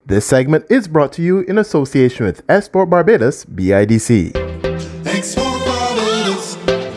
This segment is brought to you in association with Export Barbados BIDC. Export Barbados.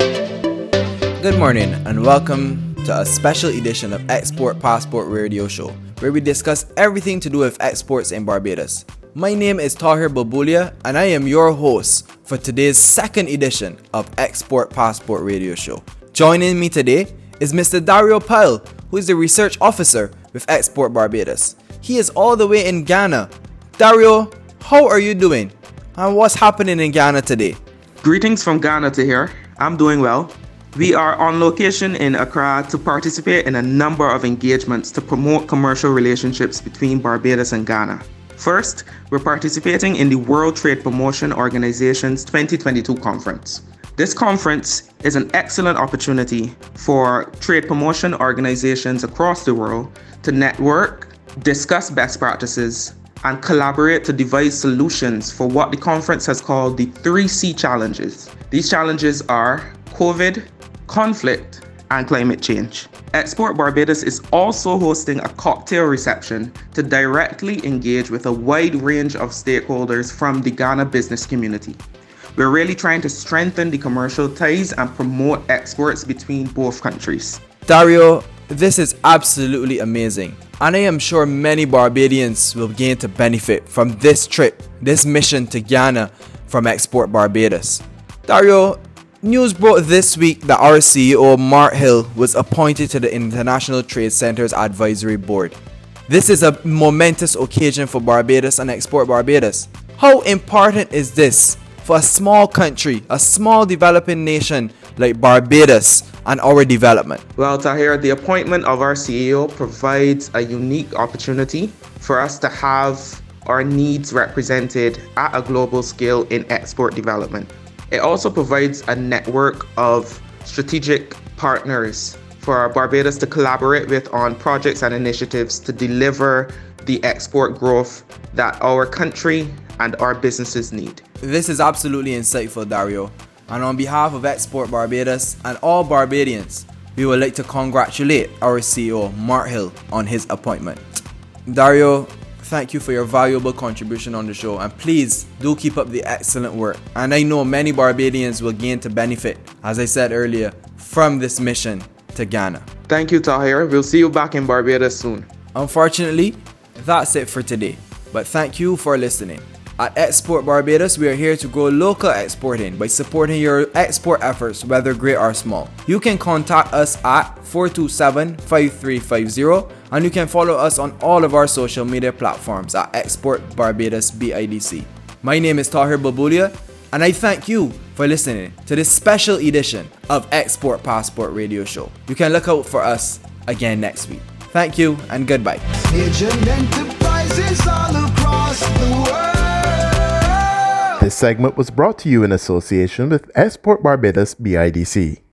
Good morning and welcome to a special edition of Export Passport Radio Show, where we discuss everything to do with exports in Barbados. My name is Tahir Babulia and I am your host for today's second edition of Export Passport Radio Show. Joining me today is Mr. Dario Pyle, who is the research officer with Export Barbados. He is all the way in Ghana. Dario, how are you doing? And what's happening in Ghana today? Greetings from Ghana to here. I'm doing well. We are on location in Accra to participate in a number of engagements to promote commercial relationships between Barbados and Ghana. First, we're participating in the World Trade Promotion Organization's 2022 conference. This conference is an excellent opportunity for trade promotion organizations across the world to network, discuss best practices, and collaborate to devise solutions for what the conference has called the 3C challenges. These challenges are COVID, conflict, and climate change. Export Barbados is also hosting a cocktail reception to directly engage with a wide range of stakeholders from the Ghana business community. We're really trying to strengthen the commercial ties and promote exports between both countries. Dario, this is absolutely amazing, and I am sure many Barbadians will gain to benefit from this trip, this mission to Ghana from Export Barbados. Dario, news broke this week that our CEO, Mark Hill, was appointed to the International Trade Centre's Advisory Board. This is a momentous occasion for Barbados and Export Barbados. How important is this for a small country, a small developing nation like Barbados and our development? Well, Tahir, the appointment of our CEO provides a unique opportunity for us to have our needs represented at a global scale in export development. It also provides a network of strategic partners for Barbados to collaborate with on projects and initiatives to deliver the export growth that our country and our businesses need. This is absolutely insightful, Dario. And on behalf of Export Barbados and all Barbadians, we would like to congratulate our CEO, Mark Hill, on his appointment. Dario, thank you for your valuable contribution on the show, and please do keep up the excellent work. And I know many Barbadians will gain to benefit, as I said earlier, from this mission to Ghana. Thank you, Tahir. We'll see you back in Barbados soon. Unfortunately, that's it for today, but thank you for listening. At Export Barbados, we are here to grow local exporting by supporting your export efforts, whether great or small. You can contact us at 427-5350, and you can follow us on all of our social media platforms at Export Barbados BIDC. My name is Tahir Babulia, and I thank you for listening to this special edition of Export Passport Radio Show. You can look out for us again next week. Thank you and goodbye. Asian enterprises all across the world. This segment was brought to you in association with Export Barbados BIDC.